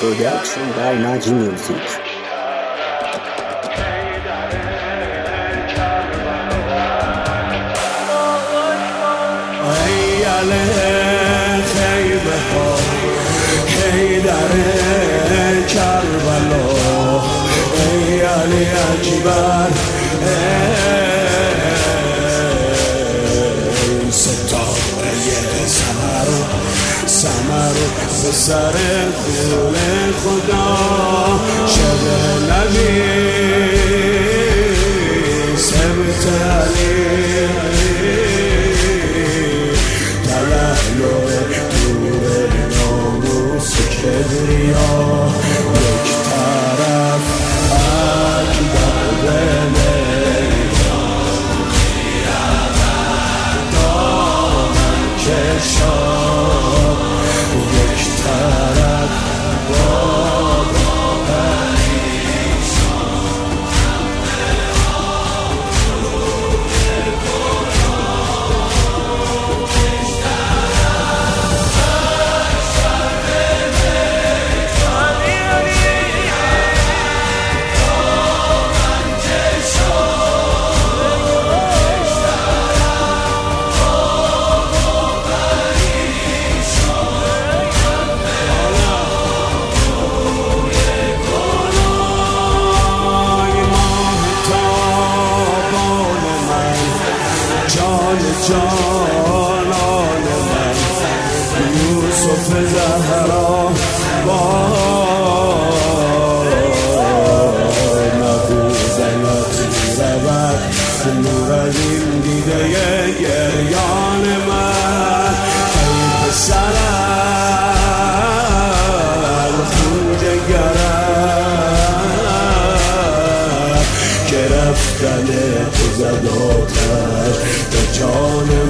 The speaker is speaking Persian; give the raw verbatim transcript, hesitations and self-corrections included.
Production by Naji Music. حیدر کربلا ای علی اکبر ای ستاره سمر سمر به سر خون خدا شب نبی سبت علی تلهلو کبریا یک طرف اکبر بله دامن کشان یک طرف بابا پریشان جانان من یوسف زهرا با نبودنت رود نور از این دیده گریان من ای پسرم خون جگرم که رفتن تو زد آتش به جان